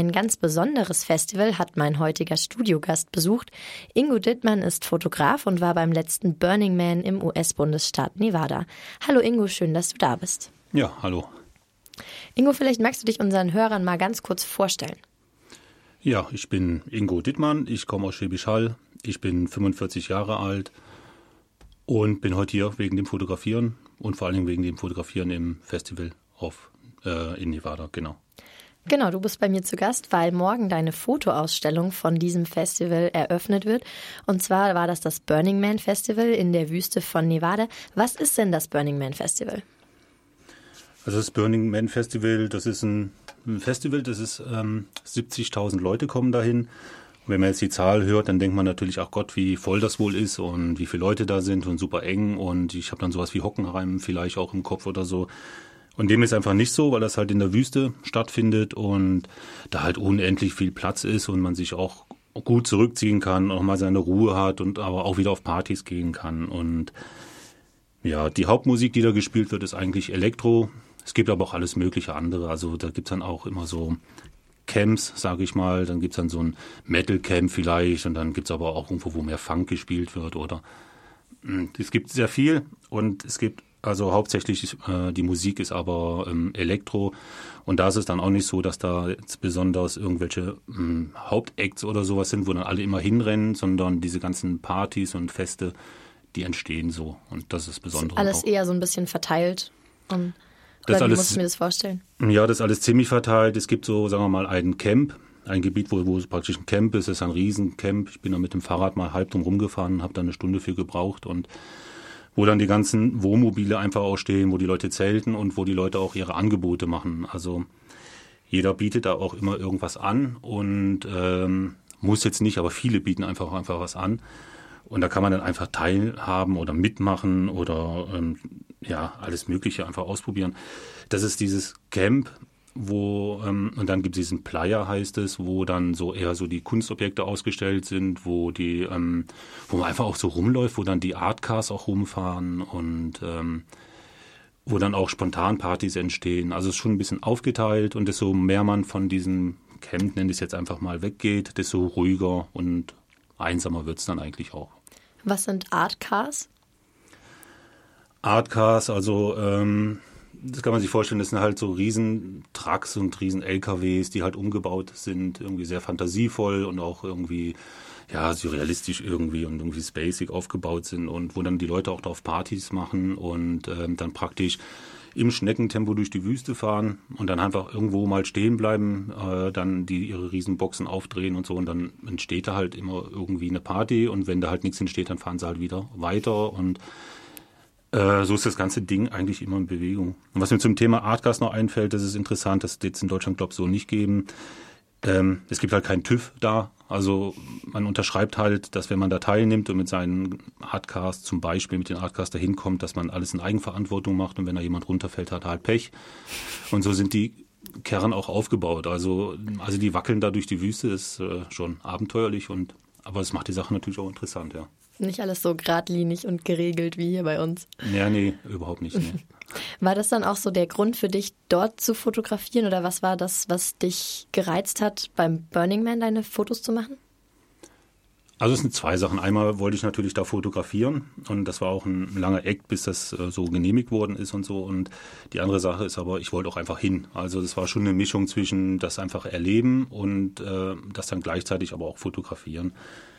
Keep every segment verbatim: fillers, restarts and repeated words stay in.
Ein ganz besonderes Festival hat mein heutiger Studiogast besucht. Ingo Dittmann ist Fotograf und war beim letzten Burning Man im U S-Bundesstaat Nevada. Hallo Ingo, schön, dass du da bist. Ja, hallo. Ingo, vielleicht magst du dich unseren Hörern mal ganz kurz vorstellen. Ja, ich bin Ingo Dittmann, ich komme aus Schwäbisch Hall, ich bin fünfundvierzig Jahre alt und bin heute hier wegen dem Fotografieren und vor allen Dingen wegen dem Fotografieren im Festival auf, äh, in Nevada, genau. Genau, du bist bei mir zu Gast, weil morgen deine Fotoausstellung von diesem Festival eröffnet wird. Und zwar war das das Burning Man Festival in der Wüste von Nevada. Was ist denn das Burning Man Festival? Also das Burning Man Festival, das ist ein, ein Festival, das ist ähm, siebzigtausend Leute kommen dahin. Und wenn man jetzt die Zahl hört, dann denkt man natürlich, ach Gott, wie voll das wohl ist und wie viele Leute da sind und super eng. Und ich habe dann sowas wie Hockenheim vielleicht auch im Kopf oder so. Und dem ist einfach nicht so, weil das halt in der Wüste stattfindet und da halt unendlich viel Platz ist und man sich auch gut zurückziehen kann, auch mal seine Ruhe hat und aber auch wieder auf Partys gehen kann. Und ja, die Hauptmusik, die da gespielt wird, ist eigentlich Elektro. Es gibt aber auch alles mögliche andere. Also da gibt's dann auch immer so Camps, sage ich mal. Dann gibt's dann so ein Metal-Camp vielleicht und dann gibt's aber auch irgendwo, wo mehr Funk gespielt wird. Oder es gibt sehr viel und es gibt Also hauptsächlich äh, die Musik ist aber ähm, Elektro und da ist es dann auch nicht so, dass da jetzt besonders irgendwelche ähm, Hauptacts oder sowas sind, wo dann alle immer hinrennen, sondern diese ganzen Partys und Feste, die entstehen so und das ist das Besondere. Alles auch. Eher so ein bisschen verteilt. Um, das oder wie alles, muss ich mir das vorstellen? Ja, das ist alles ziemlich verteilt. Es gibt so, sagen wir mal, ein Camp, ein Gebiet, wo, wo es praktisch ein Camp ist. Es ist ein Riesencamp. Ich bin da mit dem Fahrrad mal halb drum rumgefahren, habe da eine Stunde für gebraucht und wo dann die ganzen Wohnmobile einfach auch stehen, wo die Leute zelten und wo die Leute auch ihre Angebote machen. Also jeder bietet da auch immer irgendwas an und ähm, muss jetzt nicht, aber viele bieten einfach einfach was an. Und da kann man dann einfach teilhaben oder mitmachen oder ähm, ja alles Mögliche einfach ausprobieren. Das ist dieses Camp, wo ähm, und dann gibt es diesen Playa, heißt es, wo dann so eher so die Kunstobjekte ausgestellt sind, wo die, ähm, wo man einfach auch so rumläuft, wo dann die Artcars auch rumfahren und ähm, wo dann auch Spontanpartys entstehen. Also es ist schon ein bisschen aufgeteilt und desto mehr man von diesem Camp, nenne ich es jetzt einfach mal, weggeht, desto ruhiger und einsamer wird es dann eigentlich auch. Was sind Artcars? Artcars, also ähm, das kann man sich vorstellen, das sind halt so riesen Trucks und riesen L K Ws, die halt umgebaut sind, irgendwie sehr fantasievoll und auch irgendwie, ja, surrealistisch irgendwie und irgendwie spacig aufgebaut sind und wo dann die Leute auch drauf Partys machen und ähm, dann praktisch im Schneckentempo durch die Wüste fahren und dann einfach irgendwo mal stehen bleiben, äh, dann die ihre Riesenboxen aufdrehen und so und dann entsteht da halt immer irgendwie eine Party und wenn da halt nichts entsteht, dann fahren sie halt wieder weiter und so ist das ganze Ding eigentlich immer in Bewegung. Und was mir zum Thema Artcars noch einfällt, das ist interessant, das wird es in Deutschland, glaube ich, so nicht geben. Ähm, es gibt halt keinen TÜV da. Also man unterschreibt halt, dass wenn man da teilnimmt und mit seinen Artcars, zum Beispiel mit den Artcars da hinkommt, dass man alles in Eigenverantwortung macht und wenn da jemand runterfällt, hat er halt Pech. Und so sind die Kerne auch aufgebaut. Also, also die wackeln da durch die Wüste, ist äh, schon abenteuerlich und aber es macht die Sache natürlich auch interessant, ja. Nicht alles so geradlinig und geregelt wie hier bei uns. Ja, nee, überhaupt nicht. Nee. War das dann auch so der Grund für dich, dort zu fotografieren? Oder was war das, was dich gereizt hat, beim Burning Man deine Fotos zu machen? Also es sind zwei Sachen. Einmal wollte ich natürlich da fotografieren und das war auch ein langer Act, bis das äh, so genehmigt worden ist und so. Und die andere Sache ist aber, ich wollte auch einfach hin. Also das war schon eine Mischung zwischen das einfach erleben und äh, das dann gleichzeitig aber auch fotografieren.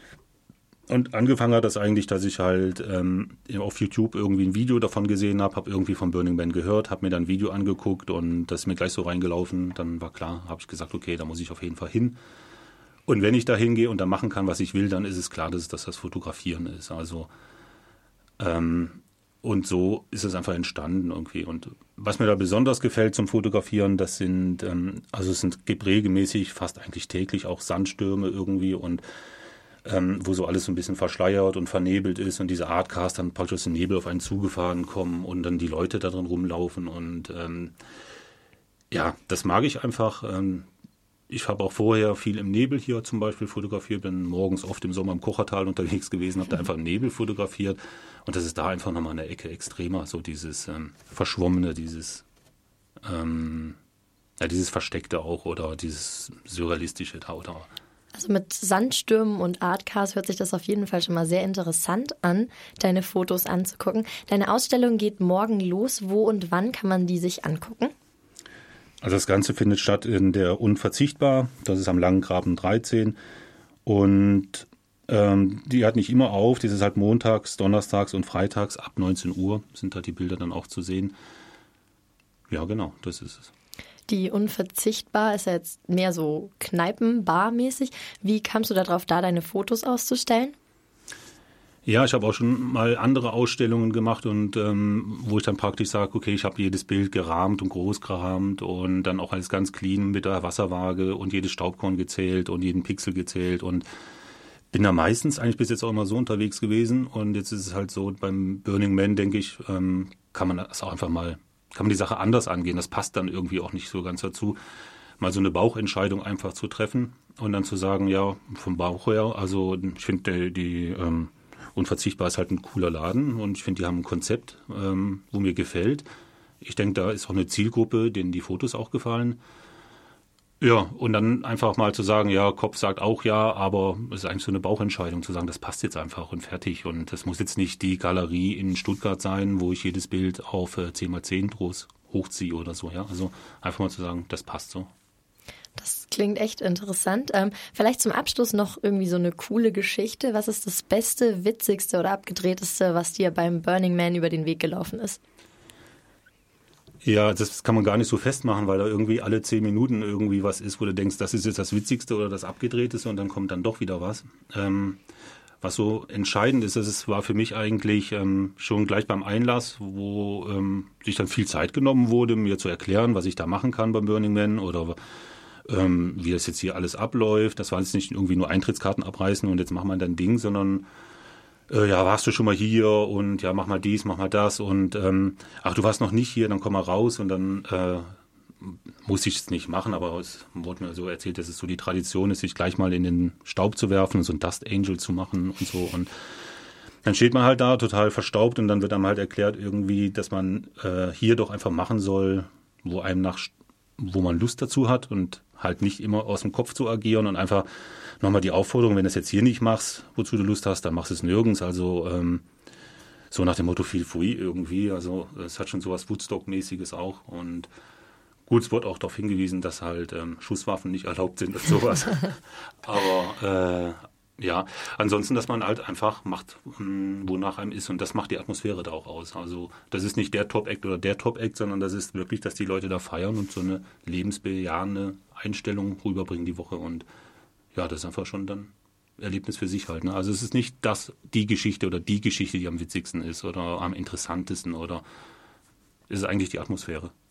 Und angefangen hat das eigentlich, dass ich halt ähm, auf YouTube irgendwie ein Video davon gesehen habe, habe irgendwie von Burning Man gehört, habe mir dann ein Video angeguckt und das ist mir gleich so reingelaufen. Dann war klar, habe ich gesagt, okay, da muss ich auf jeden Fall hin. Und wenn ich da hingehe und da machen kann, was ich will, dann ist es klar, dass, es, dass das Fotografieren ist. Also ähm, und so ist es einfach entstanden irgendwie. Und was mir da besonders gefällt zum Fotografieren, das sind, ähm, also es sind, gibt regelmäßig, fast eigentlich täglich auch Sandstürme irgendwie und Ähm, wo so alles so ein bisschen verschleiert und vernebelt ist und diese Artcars dann praktisch aus dem Nebel auf einen zugefahren kommen und dann die Leute da drin rumlaufen und ähm, ja, das mag ich einfach. Ähm, ich habe auch vorher viel im Nebel hier zum Beispiel fotografiert, bin morgens oft im Sommer im Kochertal unterwegs gewesen, habe da einfach im Nebel fotografiert und das ist da einfach nochmal eine Ecke extremer, so dieses ähm, Verschwommene, dieses ähm, ja, dieses Versteckte auch oder dieses Surrealistische da oder. Also mit Sandstürmen und Artcars hört sich das auf jeden Fall schon mal sehr interessant an, deine Fotos anzugucken. Deine Ausstellung geht morgen los. Wo und wann kann man die sich angucken? Also das Ganze findet statt in der Unverzichtbar, das ist am Langengraben dreizehn und ähm, die hat nicht immer auf, das ist halt montags, donnerstags und freitags ab neunzehn Uhr sind da die Bilder dann auch zu sehen. Ja genau, das ist es. Die Unverzichtbar ist ja jetzt mehr so Kneipen-Bar-mäßig. Wie kamst du darauf, da deine Fotos auszustellen? Ja, ich habe auch schon mal andere Ausstellungen gemacht und ähm, wo ich dann praktisch sage, okay, ich habe jedes Bild gerahmt und groß gerahmt und dann auch alles ganz clean mit der Wasserwaage und jedes Staubkorn gezählt und jeden Pixel gezählt und bin da meistens eigentlich bis jetzt auch immer so unterwegs gewesen und jetzt ist es halt so, beim Burning Man, denke ich, ähm, kann man das auch einfach mal kann man die Sache anders angehen. Das passt dann irgendwie auch nicht so ganz dazu. Mal so eine Bauchentscheidung einfach zu treffen und dann zu sagen, ja, vom Bauch her, also ich finde, die, die ähm, Unverzichtbar ist halt ein cooler Laden und ich finde, die haben ein Konzept, ähm, wo mir gefällt. Ich denke, da ist auch eine Zielgruppe, denen die Fotos auch gefallen. Ja, und dann einfach mal zu sagen, ja, Kopf sagt auch ja, aber es ist eigentlich so eine Bauchentscheidung, zu sagen, das passt jetzt einfach und fertig. Und das muss jetzt nicht die Galerie in Stuttgart sein, wo ich jedes Bild auf zehn mal zehn groß hochziehe oder so. Ja, also einfach mal zu sagen, das passt so. Das klingt echt interessant. Ähm, vielleicht zum Abschluss noch irgendwie so eine coole Geschichte. Was ist das Beste, Witzigste oder Abgedrehteste, was dir beim Burning Man über den Weg gelaufen ist? Ja, das kann man gar nicht so festmachen, weil da irgendwie alle zehn Minuten irgendwie was ist, wo du denkst, das ist jetzt das Witzigste oder das Abgedrehteste und dann kommt dann doch wieder was. Ähm, was so entscheidend ist, das ist, war für mich eigentlich ähm, schon gleich beim Einlass, wo ähm, sich dann viel Zeit genommen wurde, mir zu erklären, was ich da machen kann beim Burning Man oder ähm, wie das jetzt hier alles abläuft. Das war jetzt nicht irgendwie nur Eintrittskarten abreißen und jetzt machen wir dein Ding, sondern Äh, ja, warst du schon mal hier und ja, mach mal dies, mach mal das und ähm, ach, du warst noch nicht hier, dann komm mal raus und dann äh, muss ich es nicht machen, aber es wurde mir so erzählt, dass es so die Tradition ist, sich gleich mal in den Staub zu werfen und so ein Dust Angel zu machen und so und dann steht man halt da total verstaubt und dann wird einem halt erklärt irgendwie, dass man äh, hier doch einfach machen soll, wo einem nach, wo man Lust dazu hat und halt nicht immer aus dem Kopf zu agieren und einfach nochmal die Aufforderung, wenn du es jetzt hier nicht machst, wozu du Lust hast, dann machst du es nirgends. Also ähm, so nach dem Motto feel free irgendwie. Also es hat schon sowas Woodstock-mäßiges auch. Und gut, es wird auch darauf hingewiesen, dass halt ähm, Schusswaffen nicht erlaubt sind und sowas. Aber äh, ja, ansonsten, dass man halt einfach macht, mh, wonach einem ist. Und das macht die Atmosphäre da auch aus. Also das ist nicht der Top-Act oder der Top-Act, sondern das ist wirklich, dass die Leute da feiern und so eine lebensbejahende Einstellung rüberbringen die Woche. Und ja, das ist einfach schon dann Erlebnis für sich halt. Ne? Also es ist nicht das, die Geschichte oder die Geschichte, die am witzigsten ist oder am interessantesten oder es ist eigentlich die Atmosphäre.